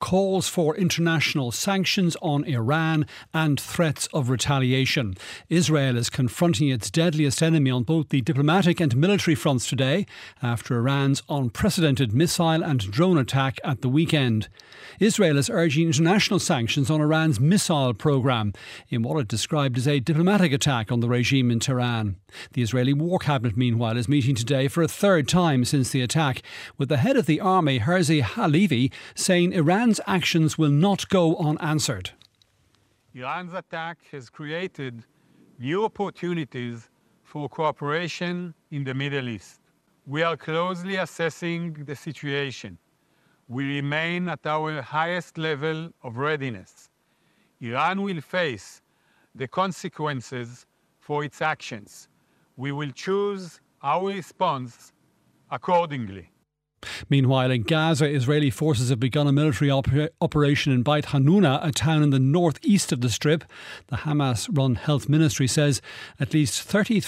calls for international sanctions on Iran and threats of retaliation. Israel is confronting its deadliest enemy on both the diplomatic and military fronts today after Iran's unprecedented missile and drone attack at the weekend. Israel is urging international sanctions on Iran's missile programme in what it described as a diplomatic attack on the regime in Tehran. The Israeli War Cabinet, meanwhile, is meeting today for a third time since the attack, with the head of the army, Herzi Halevi, saying Iran's actions will not go unanswered. Iran's attack has created new opportunities for cooperation in the Middle East. We are closely assessing the situation. We remain at our highest level of readiness. Iran will face the consequences for its actions. We will choose our response accordingly. Meanwhile, in Gaza, Israeli forces have begun a military operation in Beit Hanuna, a town in the northeast of the Strip. The Hamas-run health ministry says at least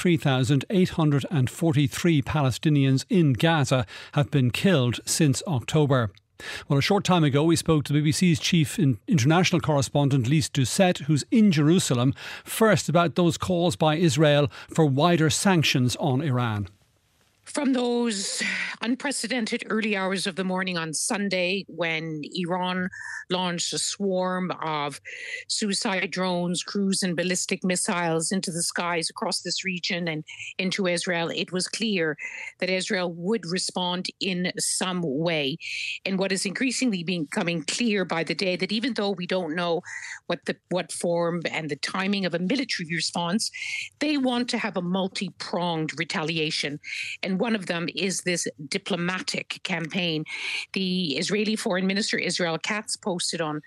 33,843 Palestinians in Gaza have been killed since October. Well, a short time ago, we spoke to BBC's chief international correspondent, Lise Doucette, who's in Jerusalem, first about those calls by Israel for wider sanctions on Iran. From those unprecedented early hours of the morning on Sunday, when Iran launched a swarm of suicide drones, cruise and ballistic missiles into the skies across this region and into Israel, it was clear that Israel would respond in some way. And what is increasingly becoming clear by the day, that even though we don't know what form and the timing of a military response, they want to have a multi-pronged retaliation. And one of them is this diplomatic campaign. The Israeli Foreign Minister Israel Katz posted on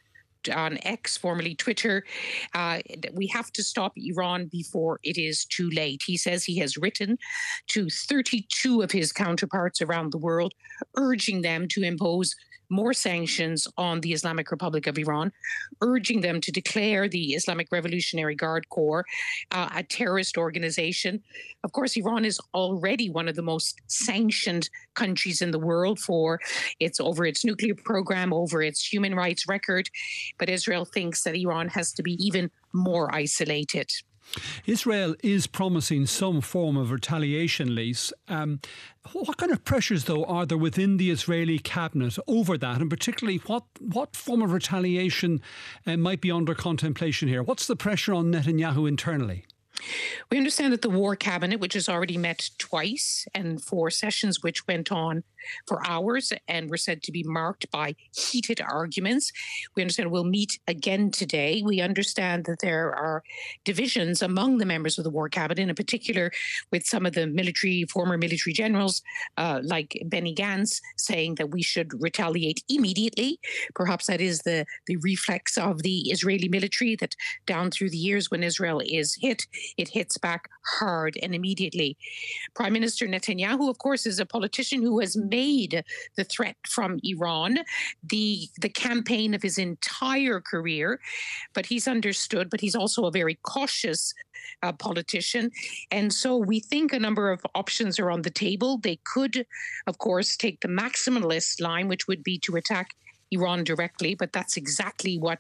X, formerly Twitter, we have to stop Iran before it is too late. He says he has written to 32 of his counterparts around the world, urging them to impose more sanctions on the Islamic Republic of Iran, urging them to declare the Islamic Revolutionary Guard Corps a terrorist organization. Of course, Iran is already one of the most sanctioned countries in the world over its nuclear program, over its human rights record. But Israel thinks that Iran has to be even more isolated. Israel is promising some form of retaliation, Lise. What kind of pressures, though, are there within the Israeli cabinet over that? And particularly, what form of retaliation might be under contemplation here? What's the pressure on Netanyahu internally? We understand that the War Cabinet, which has already met twice and for sessions which went on for hours and were said to be marked by heated arguments, we understand will meet again today. We understand that there are divisions among the members of the War Cabinet, in particular with some of the former military generals like Benny Gantz, saying that we should retaliate immediately. Perhaps that is the reflex of the Israeli military, that down through the years when Israel is hit, it hits back hard and immediately. Prime Minister Netanyahu, of course, is a politician who has made the threat from Iran the campaign of his entire career, but he's understood, but he's also a very cautious politician. And so we think a number of options are on the table. They could, of course, take the maximalist line, which would be to attack Iran directly, but that's exactly what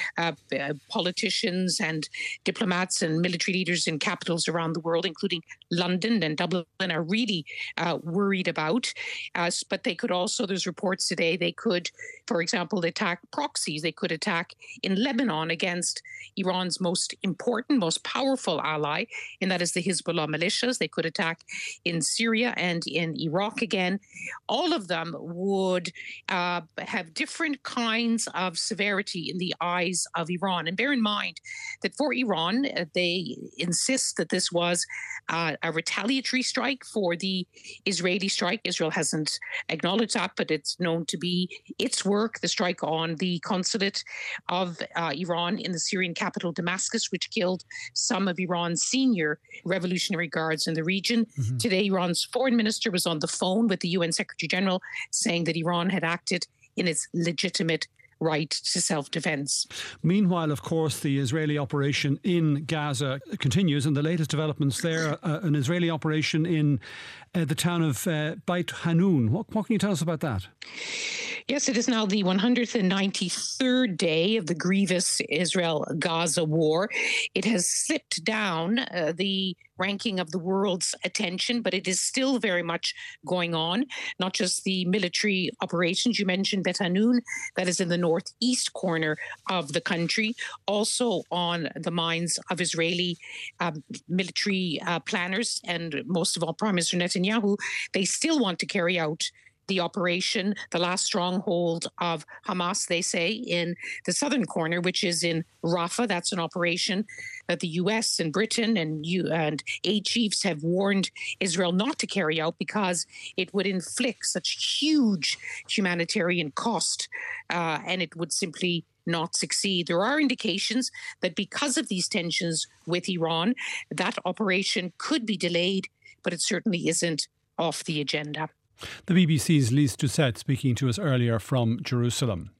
politicians and diplomats and military leaders in capitals around the world, including London and Dublin, are really worried about. But they could also, there's reports today, they could, for example, attack proxies. They could attack in Lebanon against Iran's most important, most powerful ally, and that is the Hezbollah militias. They could attack in Syria and in Iraq again. All of them would have different kinds of severity in the eyes of Iran. And bear in mind that for Iran, they insist that this was a retaliatory strike for the Israeli strike. Israel hasn't acknowledged that, but it's known to be its work, the strike on the consulate of Iran in the Syrian capital, Damascus, which killed some of Iran's senior revolutionary guards in the region. Mm-hmm. Today, Iran's foreign minister was on the phone with the UN Secretary General saying that Iran had acted in its legitimate right to self-defense. Meanwhile, of course, the Israeli operation in Gaza continues, and the latest developments there, an Israeli operation in the town of Beit Hanun. What can you tell us about that? Yes, it is now the 193rd day of the grievous Israel-Gaza war. It has slipped down the ranking of the world's attention, but it is still very much going on. Not just the military operations. You mentioned Bet Hanoun, that is in the northeast corner of the country, also on the minds of Israeli military planners, and most of all, Prime Minister Netanyahu. They still want to carry out the operation, the last stronghold of Hamas, they say, in the southern corner, which is in Rafah. That's an operation that the U.S. and Britain and aid chiefs have warned Israel not to carry out because it would inflict such huge humanitarian cost, and it would simply not succeed. There are indications that because of these tensions with Iran, that operation could be delayed, but it certainly isn't off the agenda. The BBC's Lise Doucette speaking to us earlier from Jerusalem.